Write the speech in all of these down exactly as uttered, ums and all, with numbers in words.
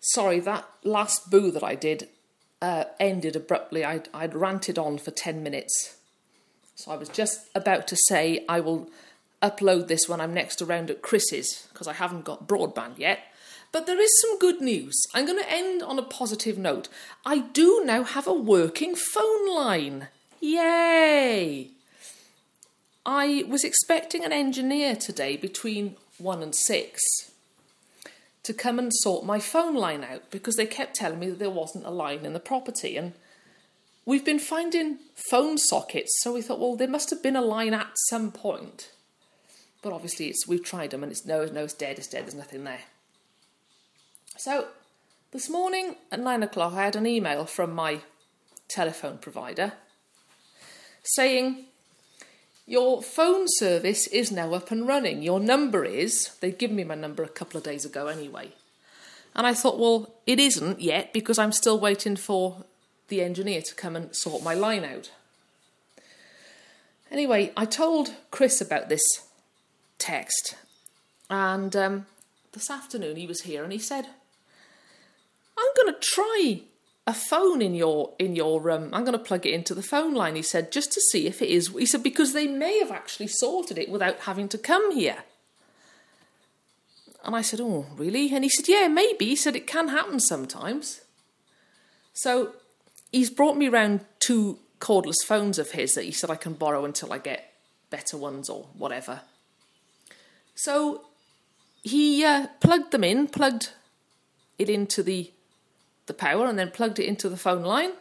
Sorry, that last boo that I did uh, ended abruptly. I'd, I'd ranted on for ten minutes. So I was just about to say I will upload this when I'm next around at Chris's, because I haven't got broadband yet. But there is some good news. I'm going to end on a positive note. I do now have a working phone line. Yay! I was expecting an engineer today between one and six to come and sort my phone line out, because they kept telling me that there wasn't a line in the property. And we've been finding phone sockets, so we thought, well, there must have been a line at some point. But obviously, it's we've tried them and it's no, no, it's dead, it's dead, there's nothing there. So this morning at nine o'clock, I had an email from my telephone provider saying, your phone service is now up and running. Your number is, they'd given me my number a couple of days ago anyway. And I thought, well, it isn't yet, because I'm still waiting for the engineer to come and sort my line out. Anyway, I told Chris about this text, and um, this afternoon he was here and he said, I'm going to try a phone in your, in your um, I'm going to plug it into the phone line, he said, just to see if it is. He said, because they may have actually sorted it without having to come here. And I said, oh, really? And he said, yeah, maybe. He said, it can happen sometimes. So he's brought me round two cordless phones of his that he said I can borrow until I get better ones or whatever. So he uh, plugged them in, plugged it into the the power, and then plugged it into the phone line.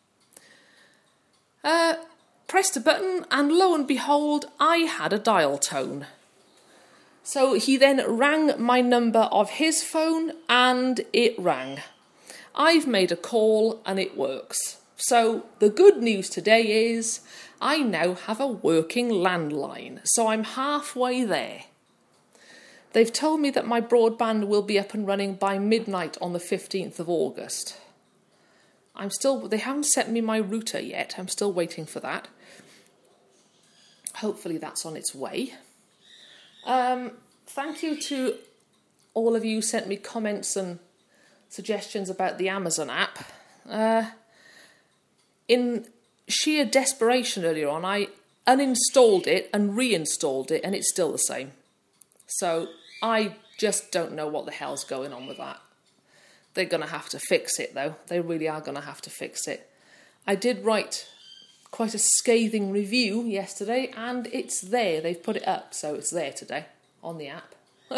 Uh, pressed a button, and lo and behold, I had a dial tone. So he then rang my number of his phone, and it rang. I've made a call, and it works. So the good news today is I now have a working landline, so I'm halfway there. They've told me that my broadband will be up and running by midnight on the fifteenth of August. I'm still, they haven't sent me my router yet. I'm still waiting for that. Hopefully that's on its way. Um, thank you to all of you who sent me comments and suggestions about the Amazon app. Uh, in sheer desperation earlier on, I uninstalled it and reinstalled it, and it's still the same. So I just don't know what the hell's going on with that. They're going to have to fix it, though. They really are going to have to fix it. I did write quite a scathing review yesterday, and it's there. They've put it up, so it's there today on the app.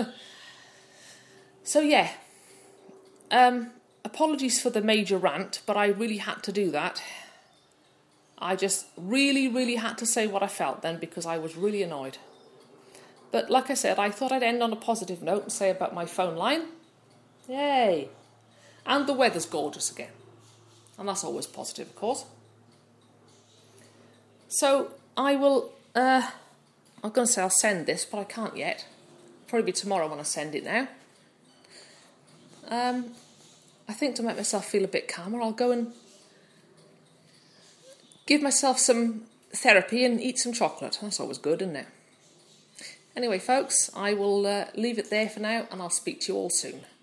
So, yeah. Um, apologies for the major rant, but I really had to do that. I just really, really had to say what I felt then, because I was really annoyed. But like I said, I thought I'd end on a positive note and say about my phone line. Yay. And the weather's gorgeous again. And that's always positive, of course. So I will, uh, I'm going to say I'll send this, but I can't yet. Probably be tomorrow when I send it now. Um, I think to make myself feel a bit calmer, I'll go and give myself some therapy and eat some chocolate. That's always good, isn't it? Anyway, folks, I will uh, leave it there for now, and I'll speak to you all soon.